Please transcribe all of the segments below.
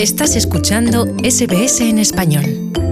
Estás escuchando SBS en español.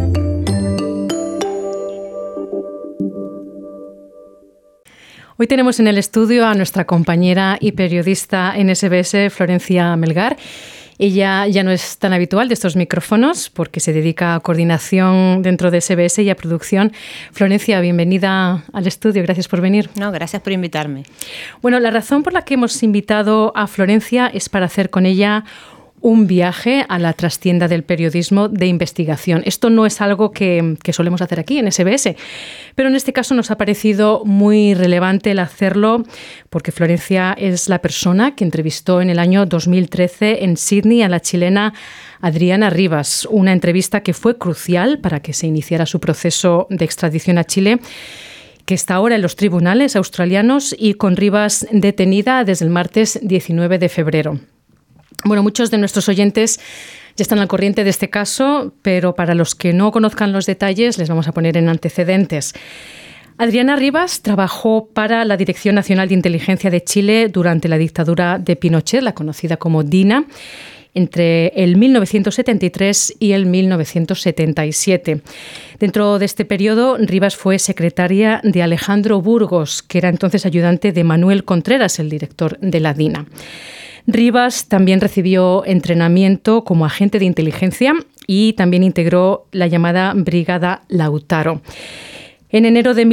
Hoy tenemos en el estudio a nuestra compañera y periodista en SBS, Florencia Melgar. Ella ya no es tan habitual de estos micrófonos porque se dedica a coordinación dentro de SBS y a producción. Florencia, bienvenida al estudio. Gracias por venir. No, gracias por invitarme. Bueno, la razón por la que hemos invitado a Florencia es para hacer con ella un viaje a la trastienda del periodismo de investigación. Esto no es algo que solemos hacer aquí en SBS, pero en este caso nos ha parecido muy relevante el hacerlo porque Florencia es la persona que entrevistó en el año 2013 en Sydney a la chilena Adriana Rivas, una entrevista que fue crucial para que se iniciara su proceso de extradición a Chile, que está ahora en los tribunales australianos y con Rivas detenida desde el martes 19 de febrero. Bueno, muchos de nuestros oyentes ya están al corriente de este caso, pero para los que no conozcan los detalles les vamos a poner en antecedentes. Adriana Rivas trabajó para la Dirección Nacional de Inteligencia de Chile durante la dictadura de Pinochet, la conocida como DINA, entre el 1973 y el 1977. Dentro de este periodo, Rivas fue secretaria de Alejandro Burgos, que era entonces ayudante de Manuel Contreras, el director de la DINA. Rivas también recibió entrenamiento como agente de inteligencia y también integró la llamada Brigada Lautaro. En enero de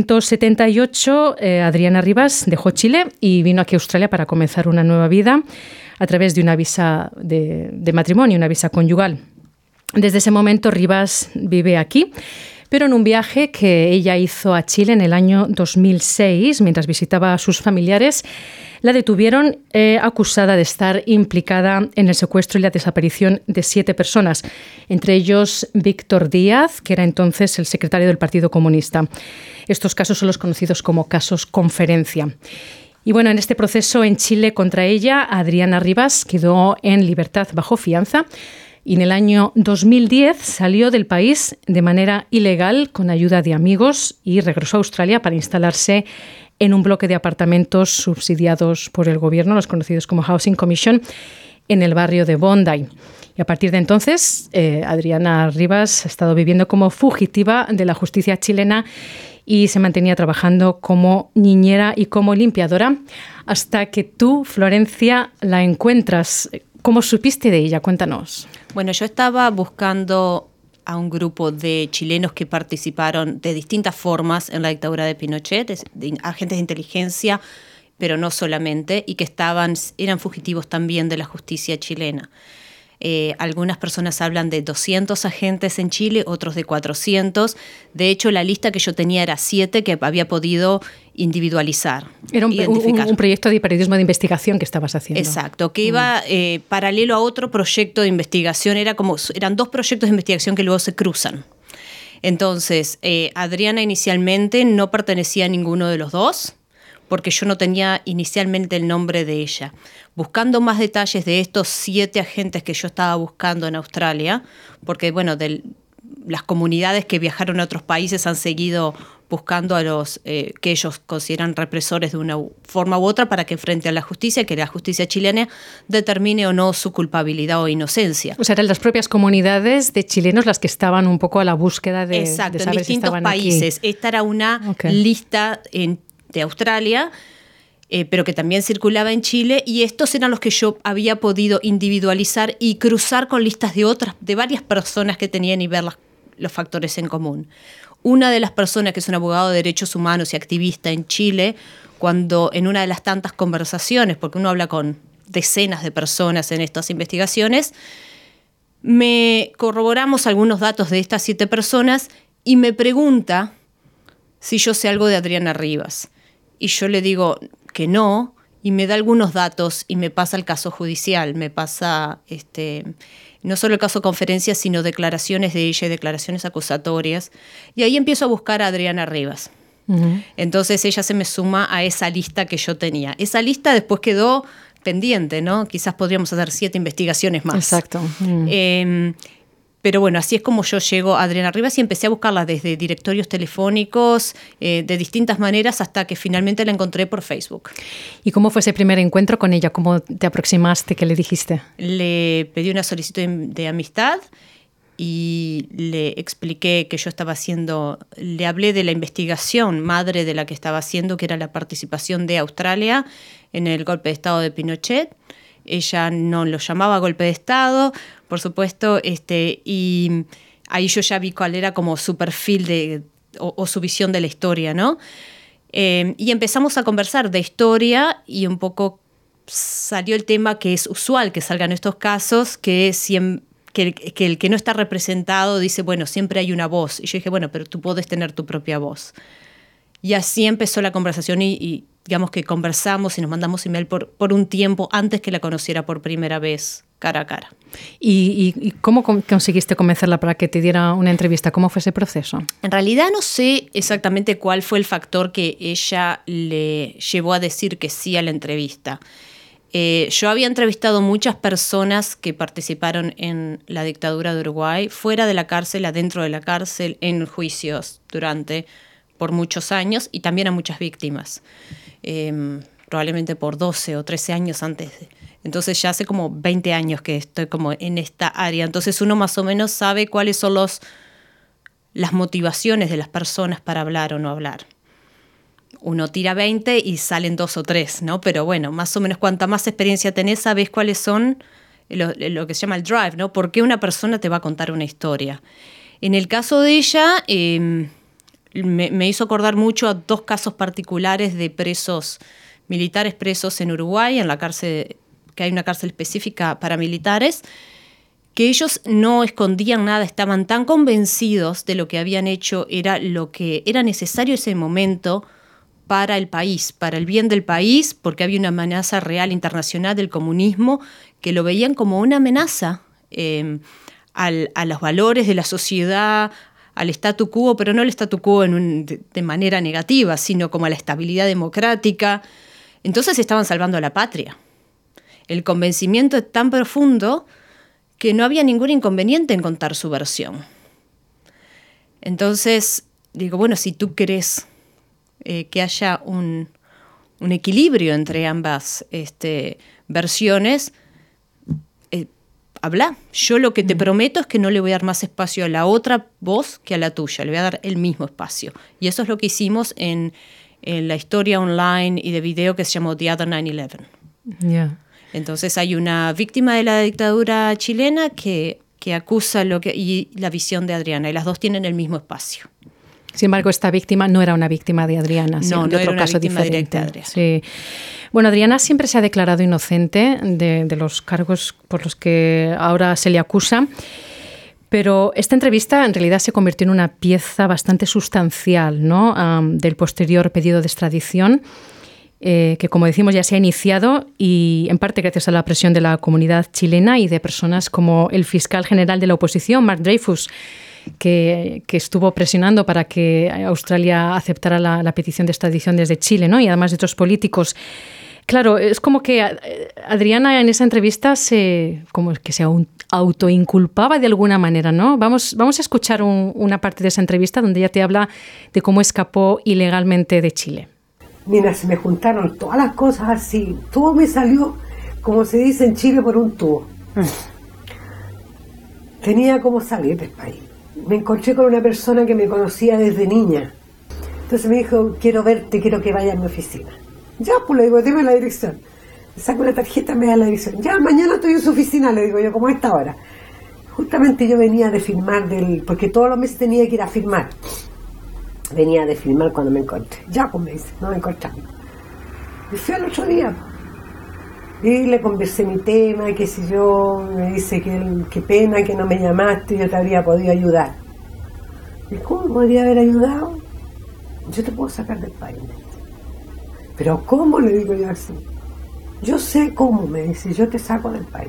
1978, Adriana Rivas dejó Chile y vino aquí a Australia para comenzar una nueva vida a través de una visa de matrimonio, una visa conyugal. Desde ese momento, Rivas vive aquí, pero en un viaje que ella hizo a Chile en el año 2006, mientras visitaba a sus familiares, la detuvieron acusada de estar implicada en el secuestro y la desaparición de 7 personas, entre ellos Víctor Díaz, que era entonces el secretario del Partido Comunista. Estos casos son los conocidos como casos Conferencia. Y bueno, en este proceso en Chile contra ella, Adriana Rivas quedó en libertad bajo fianza y en el año 2010 salió del país de manera ilegal con ayuda de amigos y regresó a Australia para instalarse en un bloque de apartamentos subsidiados por el gobierno, los conocidos como Housing Commission, en el barrio de Bondi. Y a partir de entonces, Adriana Rivas ha estado viviendo como fugitiva de la justicia chilena y se mantenía trabajando como niñera y como limpiadora hasta que tú, Florencia, la encuentras. ¿Cómo supiste de ella? Cuéntanos. Bueno, yo estaba buscando a un grupo de chilenos que participaron de distintas formas en la dictadura de Pinochet, de agentes de inteligencia, pero no solamente, y que eran fugitivos también de la justicia chilena. Algunas personas hablan de 200 agentes en Chile, otros de 400. De hecho, la lista que yo tenía era 7 que había podido individualizar. Era un proyecto de periodismo de investigación que estabas haciendo. Exacto, que iba paralelo a otro proyecto de investigación. Eran 2 proyectos de investigación que luego se cruzan. Entonces, Adriana inicialmente no pertenecía a ninguno de los 2, porque yo no tenía inicialmente el nombre de ella. Buscando más detalles de estos 7 agentes que yo estaba buscando en Australia, porque bueno, las comunidades que viajaron a otros países han seguido buscando a los que ellos consideran represores de una forma u otra para que enfrenten a la justicia, que la justicia chilena determine o no su culpabilidad o inocencia. O sea, eran las propias comunidades de chilenos las que estaban un poco a la búsqueda de, exacto, de saber en distintos si estaban países. Aquí. Esta era una lista de Australia, pero que también circulaba en Chile, y estos eran los que yo había podido individualizar y cruzar con listas de varias personas que tenían y ver los factores en común. Una de las personas, que es un abogado de derechos humanos y activista en Chile, cuando en una de las tantas conversaciones, porque uno habla con decenas de personas en estas investigaciones, me corroboramos algunos datos de estas 7 personas y me pregunta si yo sé algo de Adriana Rivas. Y yo le digo que no, y me da algunos datos y me pasa el caso judicial, me pasa no solo el caso Conferencia, sino declaraciones de ella y declaraciones acusatorias. Y ahí empiezo a buscar a Adriana Rivas. Uh-huh. Entonces ella se me suma a esa lista que yo tenía. Esa lista después quedó pendiente, ¿no? Quizás podríamos hacer 7 investigaciones más. Exacto. Pero bueno, así es como yo llego a Adriana Rivas y empecé a buscarla desde directorios telefónicos, de distintas maneras, hasta que finalmente la encontré por Facebook. ¿Y cómo fue ese primer encuentro con ella? ¿Cómo te aproximaste? ¿Qué le dijiste? Le pedí una solicitud de amistad y le expliqué que yo estaba haciendo, le hablé de la investigación madre de la que estaba haciendo, que era la participación de Australia en el golpe de Estado de Pinochet. Ella no lo llamaba golpe de Estado, por supuesto, y ahí yo ya vi cuál era como su perfil o su visión de la historia, ¿no? Y empezamos a conversar de historia y un poco salió el tema que es usual que salgan estos casos, que el que no está representado dice, bueno, siempre hay una voz. Y yo dije, bueno, pero tú puedes tener tu propia voz. Y así empezó la conversación y digamos que conversamos y nos mandamos email por un tiempo antes que la conociera por primera vez cara a cara. ¿Y cómo conseguiste convencerla para que te diera una entrevista? ¿Cómo fue ese proceso? En realidad no sé exactamente cuál fue el factor que ella le llevó a decir que sí a la entrevista. Yo había entrevistado muchas personas que participaron en la dictadura de Uruguay, fuera de la cárcel, adentro de la cárcel, en juicios por muchos años, y también a muchas víctimas. Probablemente por 12 o 13 años antes. Entonces ya hace como 20 años que estoy como en esta área. Entonces uno más o menos sabe cuáles son las motivaciones de las personas para hablar o no hablar. Uno tira 20 y salen 2 o 3, ¿no? Pero bueno, más o menos cuanta más experiencia tenés, sabés cuáles son lo que se llama el drive, ¿no? ¿Por qué una persona te va a contar una historia? En el caso de ella, me hizo acordar mucho a 2 casos particulares de militares presos en Uruguay, en la cárcel, que hay una cárcel específica para militares, que ellos no escondían nada, estaban tan convencidos de lo que habían hecho, era lo que era necesario ese momento para el país, para el bien del país, porque había una amenaza real internacional del comunismo, que lo veían como una amenaza a los valores de la sociedad, al statu quo, pero no el statu quo de manera negativa, sino como a la estabilidad democrática. Entonces estaban salvando a la patria. El convencimiento es tan profundo que no había ningún inconveniente en contar su versión. Entonces, digo, bueno, si tú querés que haya un equilibrio entre ambas versiones, habla. Yo lo que te prometo es que no le voy a dar más espacio a la otra voz que a la tuya, le voy a dar el mismo espacio. Y eso es lo que hicimos en la historia online y de video que se llamó The Other 9/11. Yeah. Entonces hay una víctima de la dictadura chilena que acusa y la visión de Adriana, y las dos tienen el mismo espacio. Sin embargo, esta víctima no era una víctima de Adriana, sino de otro era caso víctima diferente. Directa de Adriana. Sí. Bueno, Adriana siempre se ha declarado inocente de los cargos por los que ahora se le acusa, pero esta entrevista en realidad se convirtió en una pieza bastante sustancial, ¿no? Del posterior pedido de extradición, que como decimos ya se ha iniciado y en parte gracias a la presión de la comunidad chilena y de personas como el fiscal general de la oposición, Mark Dreyfus, que estuvo presionando para que Australia aceptara la petición de extradición desde Chile, ¿no? Y además de otros políticos. Claro, es como que Adriana en esa entrevista como que se autoinculpaba de alguna manera, ¿no? Vamos a escuchar una parte de esa entrevista donde ella te habla de cómo escapó ilegalmente de Chile. Mira, se me juntaron todas las cosas así. Todo me salió, como se dice en Chile, por un tubo. Tenía como salir del país. Me encontré con una persona que me conocía desde niña. Entonces me dijo, quiero verte, quiero que vayas a mi oficina. Ya, pues le digo, dime la dirección. Le saco una tarjeta, me da la dirección. Ya, mañana estoy en su oficina, le digo yo, como a esta hora. Justamente yo venía de firmar porque todos los meses tenía que ir a firmar. Venía de firmar cuando me encontré. Ya, pues me dice, nos encontramos. Y fui al otro día. Y le conversé mi tema, qué sé yo, me dice que qué pena que no me llamaste, yo te habría podido ayudar. ¿Y cómo podría haber ayudado? Yo te puedo sacar del país. ¿Pero cómo? Le digo yo así. Yo sé cómo, me dice, yo te saco del país.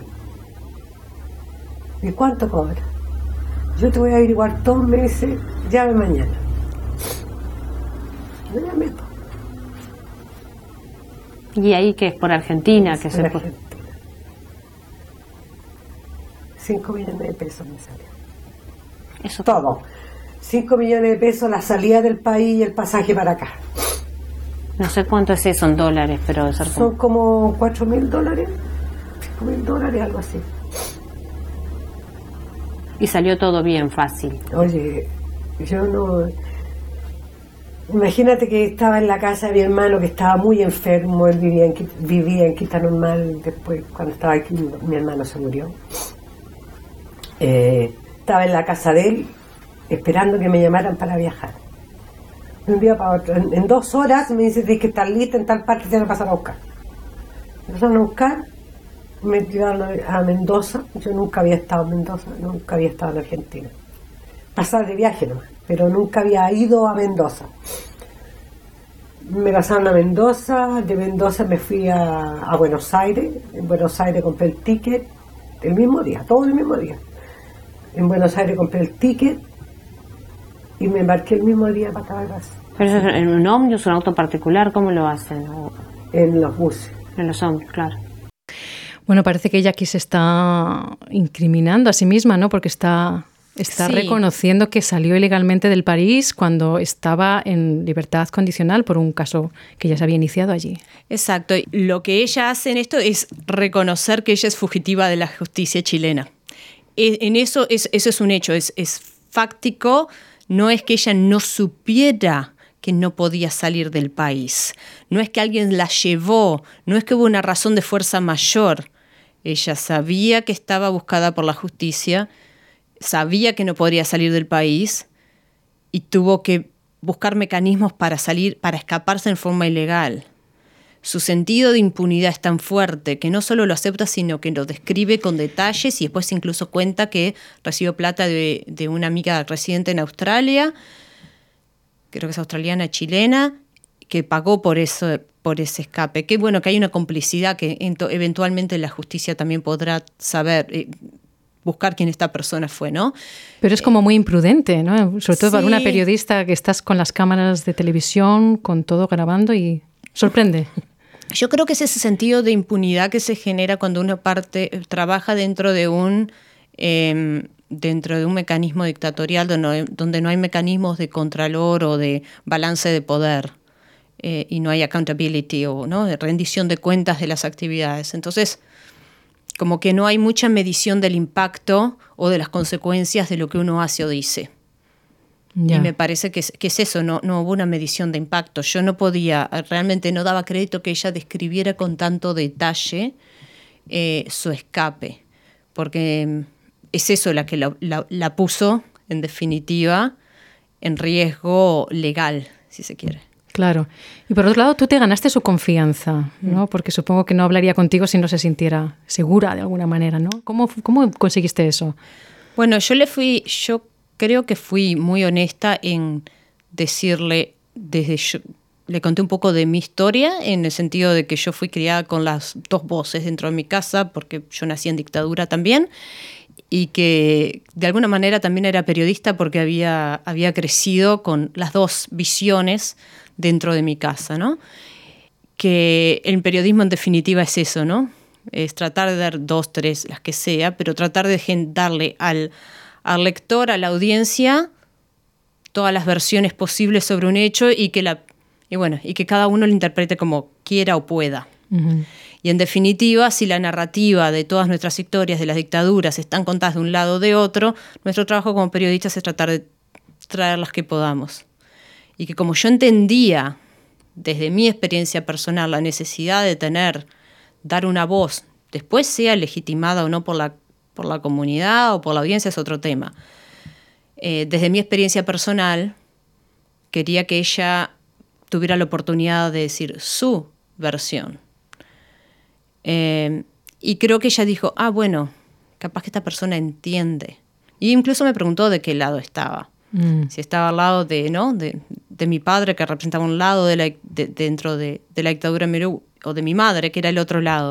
¿Y cuánto cobra? Yo te voy a averiguar todo, me dice, llame mañana. No llamé. ¿Y ahí qué es? ¿Por Argentina? Que por Argentina. 5 millones de pesos me salió. Eso todo. 5 millones de pesos la salida del país y el pasaje para acá. no sé cuánto es eso en dólares, pero debe ser Son como $4.000, $5.000, algo así. Y salió todo bien, fácil. Oye, yo no... Imagínate que estaba en la casa de mi hermano que estaba muy enfermo, él vivía en Quinta Normal, después cuando estaba aquí mi hermano se murió. Estaba en la casa de él esperando que me llamaran para viajar. De un día para otro, en 2 horas me dice, tienes que estar lista en tal parte, te van a pasar a buscar. Me pasaron a buscar, me llevaron a Mendoza. Yo nunca había estado en Mendoza, nunca había estado en Argentina. Pasar de viaje nomás, pero nunca había ido a Mendoza. Me pasaron a Mendoza, de Mendoza me fui a Buenos Aires. En Buenos Aires compré el ticket el mismo día, todo el mismo día. En Buenos Aires compré el ticket y me embarqué el mismo día para Caracas. ¿Pero eso es en un ómnibus, un auto particular? ¿Cómo lo hacen? En los buses. En los ómnibus, claro. Bueno, parece que ella aquí se está incriminando a sí misma, ¿no? Porque está Sí. reconociendo que salió ilegalmente del país cuando estaba en libertad condicional por un caso que ya se había iniciado allí. Exacto. Y lo que ella hace en esto es reconocer que ella es fugitiva de la justicia chilena. En eso es un hecho, es fáctico. No es que ella no supiera que no podía salir del país. No es que alguien la llevó, no es que hubo una razón de fuerza mayor. Ella sabía que estaba buscada por la justicia, sabía que no podría salir del país y tuvo que buscar mecanismos para salir, para escaparse en forma ilegal. Su sentido de impunidad es tan fuerte que no solo lo acepta, sino que lo describe con detalles y después incluso cuenta que recibió plata de una amiga residente en Australia, creo que es australiana, chilena, que pagó por ese escape. Qué bueno que hay una complicidad que eventualmente la justicia también podrá saber, buscar quién esta persona fue, ¿no? Pero es como muy imprudente, ¿no? Sobre todo para Sí. una periodista que estás con las cámaras de televisión, con todo grabando y sorprende. Yo creo que es ese sentido de impunidad que se genera cuando una parte trabaja dentro de un mecanismo dictatorial donde no hay mecanismos de contralor o de balance de poder y no hay accountability o ¿no? de rendición de cuentas de las actividades. Entonces, como que no hay mucha medición del impacto o de las consecuencias de lo que uno hace o dice. Ya. Y me parece que es eso, no hubo una medición de impacto. Yo no podía, realmente no daba crédito que ella describiera con tanto detalle su escape, porque es eso la que la puso, en definitiva, en riesgo legal, si se quiere. Claro. Y por otro lado, tú te ganaste su confianza, ¿no? Porque supongo que no hablaría contigo si no se sintiera segura de alguna manera, ¿no? ¿Cómo conseguiste eso? Bueno, yo creo que fui muy honesta en decirle, le conté un poco de mi historia, en el sentido de que yo fui criada con las 2 voces dentro de mi casa, porque yo nací en dictadura también, y que de alguna manera también era periodista porque había crecido con las 2 visiones dentro de mi casa, ¿no? Que el periodismo en definitiva es eso, ¿no? Es tratar de dar 2, 3, las que sea, pero tratar de darle al lector, a la audiencia, todas las versiones posibles sobre un hecho y que cada uno lo interprete como quiera o pueda. Uh-huh. Y en definitiva, si la narrativa de todas nuestras historias de las dictaduras están contadas de un lado o de otro, nuestro trabajo como periodistas es tratar de traer las que podamos. Y que como yo entendía desde mi experiencia personal la necesidad de dar una voz, después sea legitimada o no por la comunidad o por la audiencia, es otro tema. Desde mi experiencia personal, quería que ella tuviera la oportunidad de decir su versión. Y creo que ella dijo, bueno, capaz que esta persona entiende. Y incluso me preguntó de qué lado estaba. Si estaba al lado de mi padre, que representaba un lado dentro de la dictadura o de mi madre, que era el otro lado.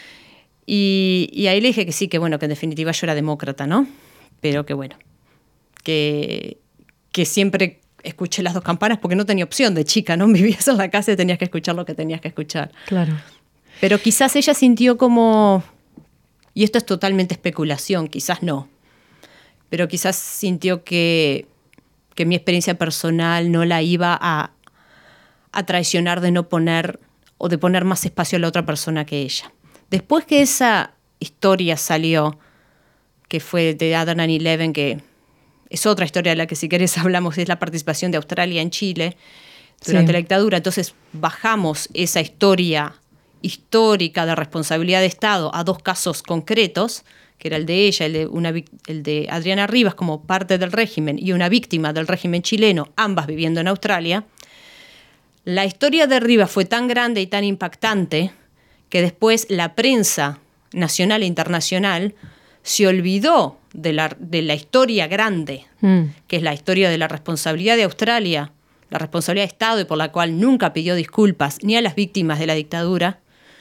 Y ahí le dije que sí, que bueno, que en definitiva yo era demócrata, ¿no? Pero que bueno, que siempre escuché las 2 campanas porque no tenía opción de chica, ¿no? Vivías en la casa y tenías que escuchar lo que tenías que escuchar. Claro. Pero quizás ella sintió como, y esto es totalmente especulación, quizás no, pero quizás sintió que mi experiencia personal no la iba a traicionar de no poner o de poner más espacio a la otra persona que ella. Después que esa historia salió, que fue de Ada 9/11, que es otra historia de la que si querés hablamos, es la participación de Australia en Chile durante la dictadura. Entonces bajamos esa historia histórica de responsabilidad de Estado a 2 casos concretos, que era el de ella, el de Adriana Rivas como parte del régimen y una víctima del régimen chileno, ambas viviendo en Australia. La historia de Rivas fue tan grande y tan impactante que después la prensa nacional e internacional se olvidó de la historia grande, que es la historia de la responsabilidad de Australia, la responsabilidad de Estado, y por la cual nunca pidió disculpas ni a las víctimas de la dictadura,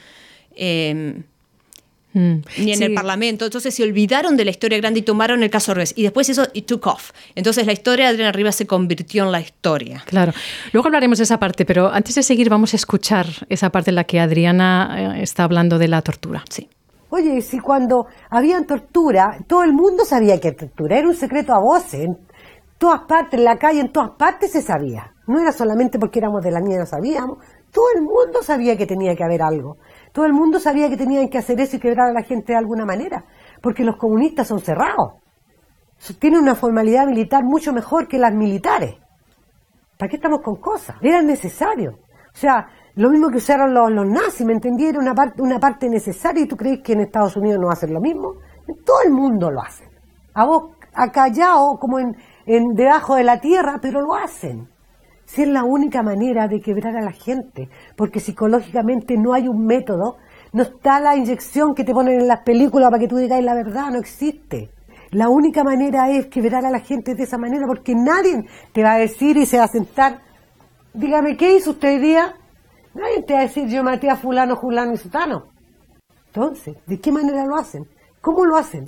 ni en el Parlamento. Entonces se olvidaron de la historia grande y tomaron el caso Rivas. Y después eso it took off. Entonces la historia de Adriana Rivas se convirtió en la historia. Claro. Luego hablaremos de esa parte, pero antes de seguir vamos a escuchar esa parte en la que Adriana está hablando de la tortura. Sí. Oye, si cuando había tortura, todo el mundo sabía que tortura era un secreto a voces. En todas partes, en la calle, en todas partes se sabía. No era solamente porque éramos de la niña, no sabíamos. Todo el mundo sabía que tenía que haber algo. Todo el mundo sabía que tenían que hacer eso y quebrar a la gente de alguna manera. Porque los comunistas son cerrados. Tienen una formalidad militar mucho mejor que las militares. ¿Para qué estamos con cosas? Era necesario. O sea, lo mismo que usaron los nazis, ¿me entendí? Era una parte necesaria. ¿Y tú crees que en Estados Unidos no hacen lo mismo? Todo el mundo lo hace. A vos, acallado, como debajo de la tierra, pero lo hacen. Si es la única manera de quebrar a la gente, porque psicológicamente no hay un método, no está la inyección que te ponen en las películas para que tú digas la verdad, no existe. La única manera es quebrar a la gente de esa manera, porque nadie te va a decir y se va a sentar, dígame, ¿qué hizo usted hoy día? Nadie te va a decir, yo maté a fulano, fulano y sutano. Entonces, ¿de qué manera lo hacen? ¿Cómo lo hacen?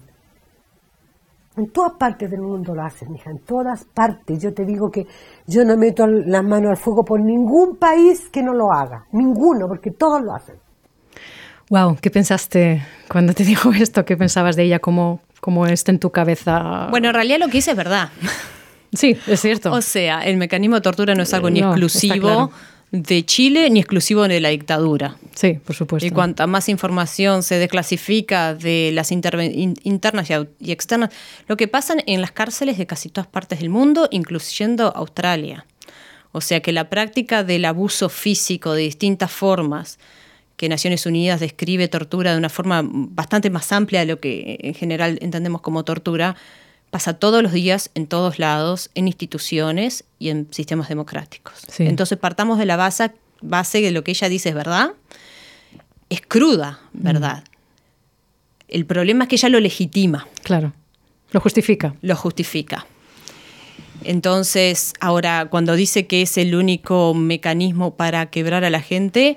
En todas partes del mundo lo hacen, hija, en todas partes. Yo te digo que yo no meto las manos al fuego por ningún país que no lo haga. Ninguno, porque todos lo hacen. Wow, ¿qué pensaste cuando te dijo esto? ¿Qué pensabas de ella? ¿Cómo está en tu cabeza? Bueno, en realidad lo que hice es verdad. Sí, es cierto. O sea, el mecanismo de tortura no es algo ni exclusivo de Chile ni exclusivo de la dictadura. Sí, por supuesto. Y cuanta más información se desclasifica de las internas y externas, lo que pasa en las cárceles de casi todas partes del mundo, incluyendo Australia. O sea que la práctica del abuso físico de distintas formas, que Naciones Unidas describe tortura de una forma bastante más amplia de lo que en general entendemos como tortura, pasa todos los días, en todos lados, en instituciones y en sistemas democráticos. Sí. Entonces partamos de la base de lo que ella dice es verdad, es cruda, ¿verdad? El problema es que ella lo legitima. Claro, lo justifica. Lo justifica. Entonces, ahora, cuando dice que es el único mecanismo para quebrar a la gente,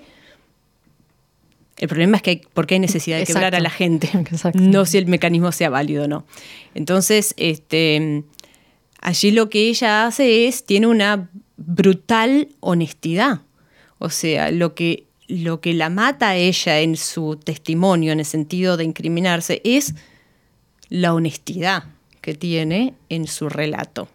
el problema es que porque hay necesidad de quebrar a la gente, no si el mecanismo sea válido o no. Entonces, allí lo que ella hace tiene una brutal honestidad. O sea, lo que la mata a ella en su testimonio, en el sentido de incriminarse, es la honestidad que tiene en su relato.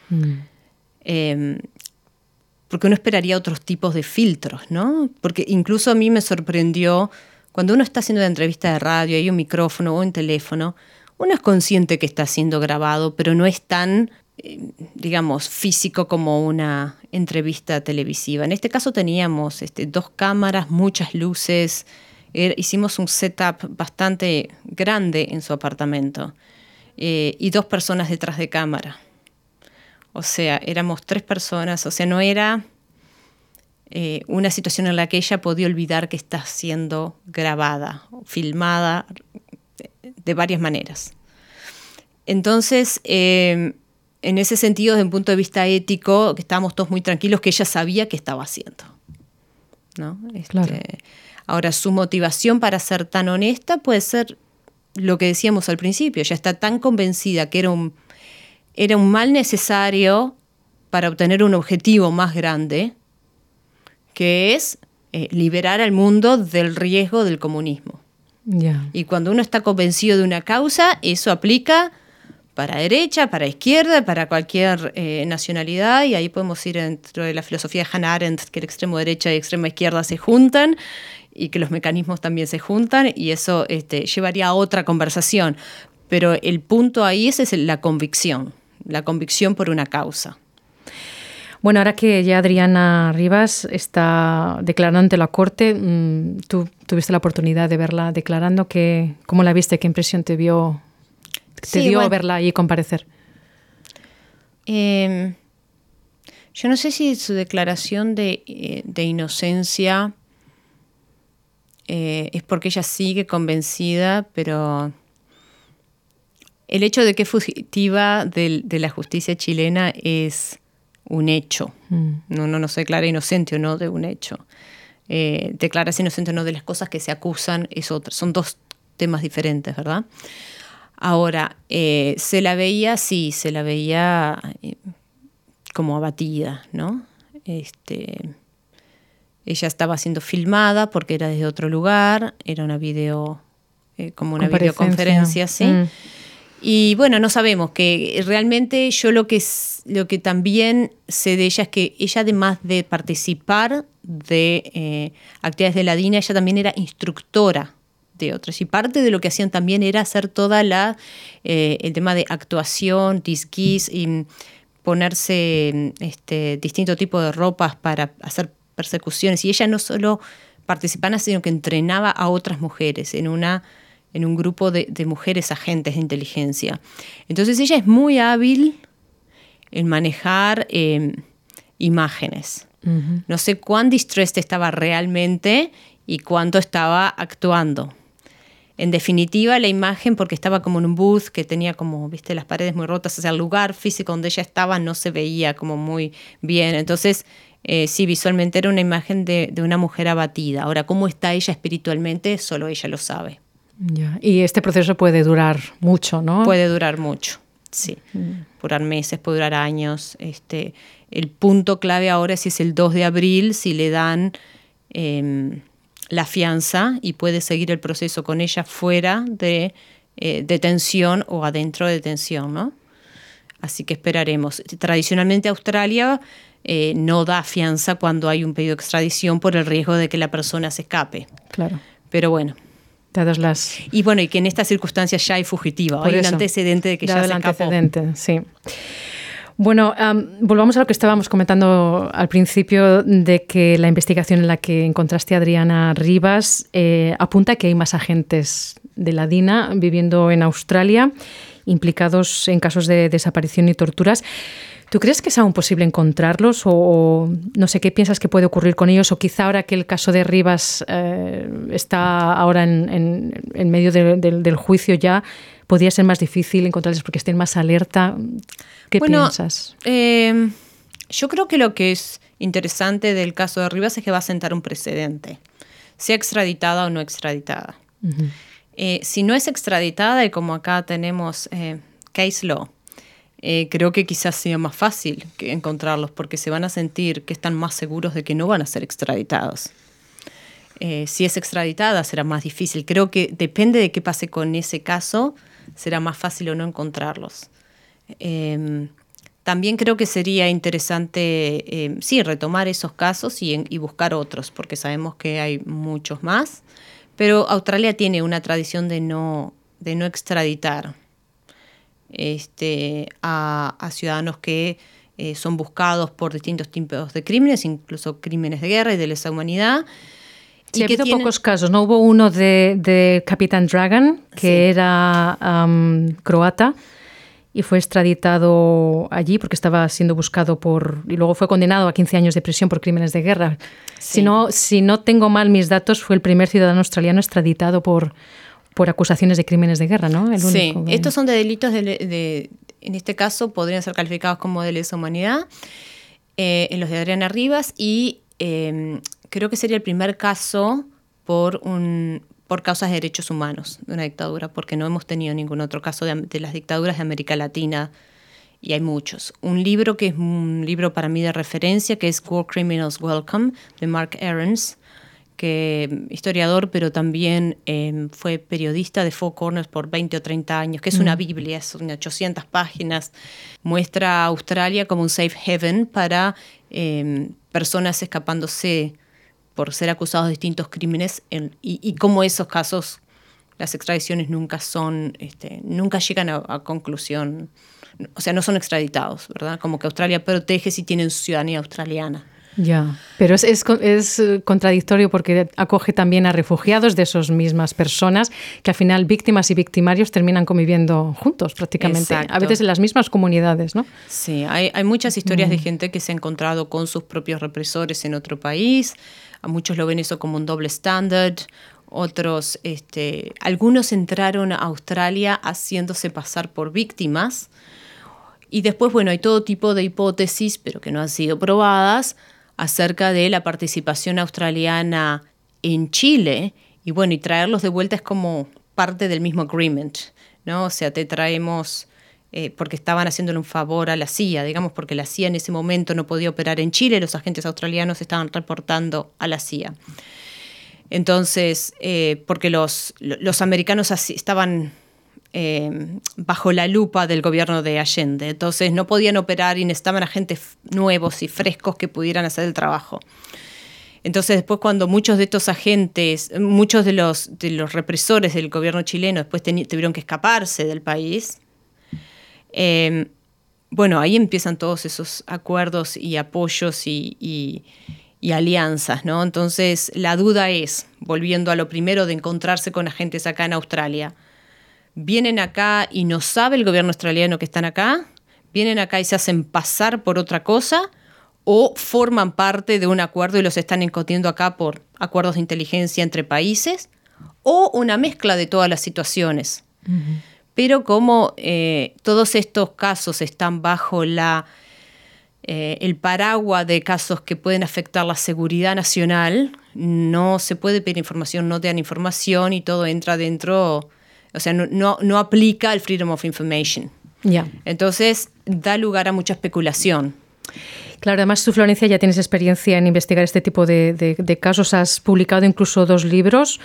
Porque uno esperaría otros tipos de filtros, ¿no? Porque incluso a mí me sorprendió, cuando uno está haciendo una entrevista de radio, hay un micrófono o un teléfono, uno es consciente que está siendo grabado, pero no es tan, digamos, físico como una entrevista televisiva. En este caso teníamos 2 cámaras, muchas luces, hicimos un setup bastante grande en su apartamento y 2 personas detrás de cámara. O sea, éramos 3 personas, o sea, no era una situación en la que ella podía olvidar que está siendo grabada, filmada de varias maneras. Entonces, en ese sentido, desde un punto de vista ético, que estábamos todos muy tranquilos que ella sabía qué estaba haciendo, ¿no? Claro. Ahora, su motivación para ser tan honesta puede ser lo que decíamos al principio. Ella está tan convencida que era un mal necesario para obtener un objetivo más grande, que es liberar al mundo del riesgo del comunismo. Yeah. Y cuando uno está convencido de una causa, eso aplica para derecha, para izquierda, para cualquier nacionalidad, y ahí podemos ir dentro de la filosofía de Hannah Arendt, que el extremo derecha y el extremo izquierda se juntan y que los mecanismos también se juntan, y eso llevaría a otra conversación. Pero el punto ahí es la convicción por una causa. Bueno, ahora que ya Adriana Rivas está declarando ante la Corte, tú tuviste la oportunidad de verla declarando. ¿Cómo la viste? ¿Qué impresión te dio verla ahí comparecer? Yo no sé si su declaración de inocencia es porque ella sigue convencida, pero el hecho de que es fugitiva de la justicia chilena es un hecho. No se declara inocente o no de un hecho. Declararse inocente o no de las cosas que se acusan es otra. Son dos temas diferentes, ¿verdad? Ahora, se la veía como abatida, ¿no? Ella estaba siendo filmada porque era desde otro lugar, era una como una videoconferencia, ¿sí? Y bueno, no sabemos, que realmente yo lo que también sé de ella es que ella, además de participar de actividades de la DINA, ella también era instructora de otras, y parte de lo que hacían también era hacer toda el tema de actuación, disguise, y ponerse distinto tipo de ropas para hacer persecuciones, y ella no solo participaba, sino que entrenaba a otras mujeres en un grupo de mujeres agentes de inteligencia. Entonces ella es muy hábil en manejar imágenes. Uh-huh. No sé cuán distressed estaba realmente y cuánto estaba actuando. En definitiva, la imagen, porque estaba como en un booth que tenía como, viste, las paredes muy rotas, o sea, el lugar físico donde ella estaba no se veía como muy bien. Entonces, sí, visualmente era una imagen de una mujer abatida. Ahora, ¿cómo está ella espiritualmente? Solo ella lo sabe. Ya. Y este proceso puede durar mucho, ¿no? Puede durar mucho, sí. Puede durar meses, puede durar años. El punto clave ahora es si es el 2 de abril, si le dan la fianza y puede seguir el proceso con ella fuera de detención o adentro de detención, ¿no? Así que esperaremos. Tradicionalmente Australia no da fianza cuando hay un pedido de extradición por el riesgo de que la persona se escape. Claro. Pero bueno. Y bueno, y que en estas circunstancias ya hay fugitiva. Hay un antecedente de que ya se escapó. Sí. Bueno, volvamos a lo que estábamos comentando al principio, de que la investigación en la que encontraste a Adriana Rivas apunta que hay más agentes de la DINA viviendo en Australia, implicados en casos de desaparición y torturas. ¿Tú crees que es aún posible encontrarlos o no sé qué piensas que puede ocurrir con ellos? O quizá ahora que el caso de Rivas está ahora en medio del juicio ya, podría ser más difícil encontrarles porque estén más alerta. ¿Qué piensas? Yo creo que lo que es interesante del caso de Rivas es que va a sentar un precedente, sea extraditada o no extraditada. Uh-huh. Si no es extraditada, y como acá tenemos case law, creo que quizás sea más fácil que encontrarlos porque se van a sentir que están más seguros de que no van a ser extraditados. Si es extraditada será más difícil. Creo que depende de qué pase con ese caso, será más fácil o no encontrarlos. También creo que sería interesante, retomar esos casos y buscar otros, porque sabemos que hay muchos más. Pero Australia tiene una tradición de no extraditar a ciudadanos que son buscados por distintos tipos de crímenes, incluso crímenes de guerra y de lesa humanidad. Sí, ha habido pocos casos, ¿no? Hubo uno de Capitán Dragan, que era croata, y fue extraditado allí porque estaba siendo buscado y luego fue condenado a 15 años de prisión por crímenes de guerra. Sí. Si no tengo mal mis datos, fue el primer ciudadano australiano extraditado por acusaciones de crímenes de guerra, ¿no? Estos son de delitos, en este caso podrían ser calificados como de lesa humanidad, en los de Adriana Rivas, y creo que sería el primer caso por causas de derechos humanos de una dictadura, porque no hemos tenido ningún otro caso de las dictaduras de América Latina, y hay muchos. Un libro que es un libro para mí de referencia, que es War Criminals Welcome, de Mark Aarons, historiador, pero también fue periodista de Four Corners por 20 o 30 años, que es una biblia, es unas 800 páginas. Muestra a Australia como un safe haven para personas escapándose por ser acusados de distintos crímenes y cómo esos casos, las extradiciones nunca llegan a conclusión, o sea, no son extraditados, ¿verdad? Como que Australia protege si tienen ciudadanía australiana. Ya, pero es contradictorio porque acoge también a refugiados de esas mismas personas que al final víctimas y victimarios terminan conviviendo juntos prácticamente, Exacto. a veces en las mismas comunidades, ¿no? Sí, hay muchas historias de gente que se ha encontrado con sus propios represores en otro país. A muchos lo ven eso como un doble estándar. Otros, algunos entraron a Australia haciéndose pasar por víctimas. Y después, bueno, hay todo tipo de hipótesis, pero que no han sido probadas, acerca de la participación australiana en Chile. Y bueno, y traerlos de vuelta es como parte del mismo agreement, ¿no? O sea, te traemos porque estaban haciéndole un favor a la CIA, digamos, porque la CIA en ese momento no podía operar en Chile, los agentes australianos estaban reportando a la CIA. Entonces, porque los americanos estaban bajo la lupa del gobierno de Allende, entonces no podían operar y necesitaban agentes nuevos y frescos que pudieran hacer el trabajo. Entonces después cuando muchos de estos agentes, muchos de los represores del gobierno chileno después tuvieron que escaparse del país, bueno, ahí empiezan todos esos acuerdos y apoyos y alianzas, ¿no? Entonces la duda es, volviendo a lo primero de encontrarse con agentes acá en Australia, ¿vienen acá y no sabe el gobierno australiano que están acá? ¿Vienen acá y se hacen pasar por otra cosa? ¿O forman parte de un acuerdo y los están escondiendo acá por acuerdos de inteligencia entre países? ¿O una mezcla de todas las situaciones? Uh-huh. Pero como todos estos casos están bajo el paraguas de casos que pueden afectar la seguridad nacional, no se puede pedir información, no te dan información y todo entra dentro. O sea, no aplica el Freedom of Information. Yeah. Entonces, da lugar a mucha especulación. Claro, además tú, Florencia, ya tienes experiencia en investigar este tipo de casos. Has publicado incluso 2 libros.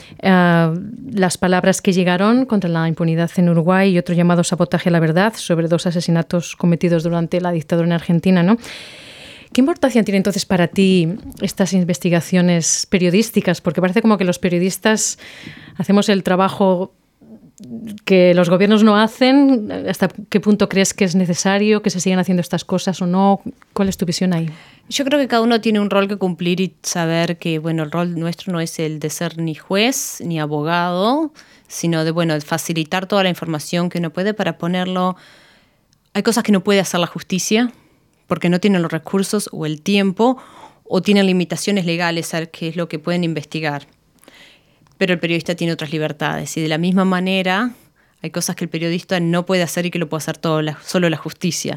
Las palabras que llegaron contra la impunidad en Uruguay y otro llamado Sabotaje a la verdad, sobre 2 asesinatos cometidos durante la dictadura en Argentina, ¿no? ¿Qué importancia tiene entonces para ti estas investigaciones periodísticas? Porque parece como que los periodistas hacemos el trabajo que los gobiernos no hacen. ¿Hasta qué punto crees que es necesario que se sigan haciendo estas cosas o no? ¿Cuál es tu visión ahí? Yo creo que cada uno tiene un rol que cumplir y saber que, bueno, el rol nuestro no es el de ser ni juez ni abogado, sino de, bueno, de facilitar toda la información que uno puede para ponerlo. Hay cosas que no puede hacer la justicia porque no tienen los recursos o el tiempo o tienen limitaciones legales a qué es lo que pueden investigar. Pero el periodista tiene otras libertades y de la misma manera hay cosas que el periodista no puede hacer y que lo puede hacer solo la justicia.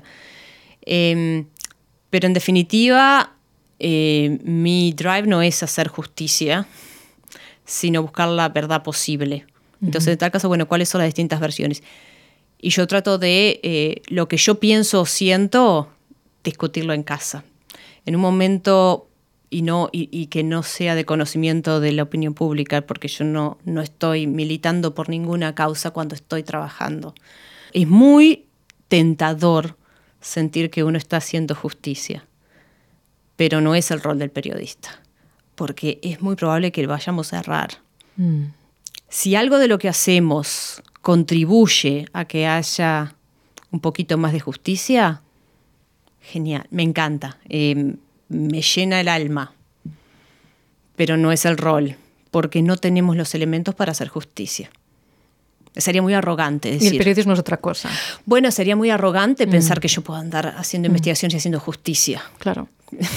Pero en definitiva, mi drive no es hacer justicia, sino buscar la verdad posible. Entonces, en tal caso, bueno, ¿cuáles son las distintas versiones? Y yo trato de lo que yo pienso o siento, discutirlo en casa. En un momento y que no sea de conocimiento de la opinión pública, porque yo no estoy militando por ninguna causa cuando estoy trabajando. Es muy tentador sentir que uno está haciendo justicia, pero no es el rol del periodista, porque es muy probable que vayamos a errar. Si algo de lo que hacemos contribuye a que haya un poquito más de justicia, genial, me encanta. Me llena el alma, pero no es el rol, porque no tenemos los elementos para hacer justicia. Sería muy arrogante decir. Y el periodismo es otra cosa. Bueno, sería muy arrogante pensar que yo puedo andar haciendo investigaciones y haciendo justicia. Claro.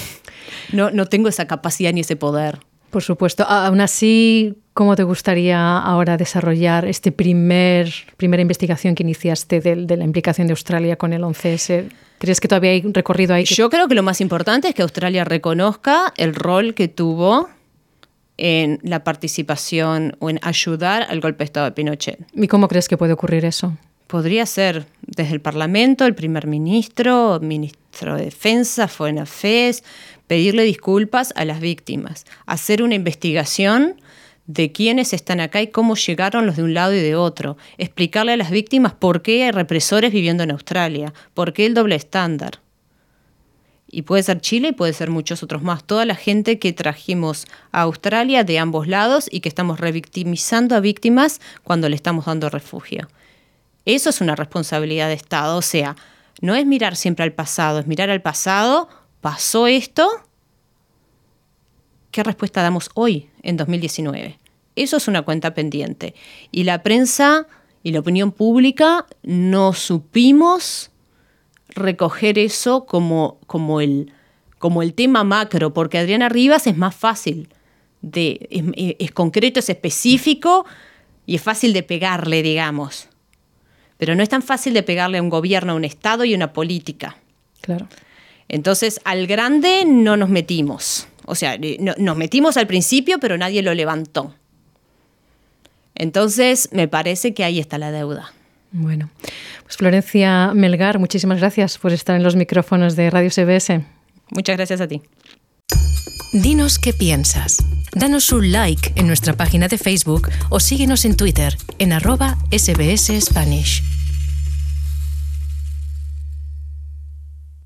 No tengo esa capacidad ni ese poder. Por supuesto. Aún así, ¿cómo te gustaría ahora desarrollar esta primera investigación que iniciaste de la implicación de Australia con el 11S? ¿Crees que todavía hay un recorrido ahí? Yo creo que lo más importante es que Australia reconozca el rol que tuvo en la participación o en ayudar al golpe de Estado de Pinochet. ¿Y cómo crees que puede ocurrir eso? Podría ser desde el Parlamento, el primer ministro, ministro de Defensa, Foreign Affairs, pedirle disculpas a las víctimas, hacer una investigación de quiénes están acá y cómo llegaron los de un lado y de otro, explicarle a las víctimas por qué hay represores viviendo en Australia, por qué el doble estándar. Y puede ser Chile y puede ser muchos otros más. Toda la gente que trajimos a Australia de ambos lados y que estamos revictimizando a víctimas cuando le estamos dando refugio. Eso es una responsabilidad de Estado. O sea, no es mirar siempre al pasado, es mirar al pasado. ¿Pasó esto? ¿Qué respuesta damos hoy, en 2019? Eso es una cuenta pendiente. Y la prensa y la opinión pública no supimos recoger eso como el tema macro, porque Adriana Rivas es más fácil, es concreto, es específico y es fácil de pegarle, digamos. Pero no es tan fácil de pegarle a un gobierno, a un Estado y a una política. Claro. Entonces, al grande no nos metimos. O sea, nos metimos al principio, pero nadie lo levantó. Entonces, me parece que ahí está la deuda. Bueno, pues Florencia Melgar, muchísimas gracias por estar en los micrófonos de Radio SBS. Muchas gracias a ti. Dinos qué piensas. Danos un like en nuestra página de Facebook o síguenos en Twitter en @SBS Spanish.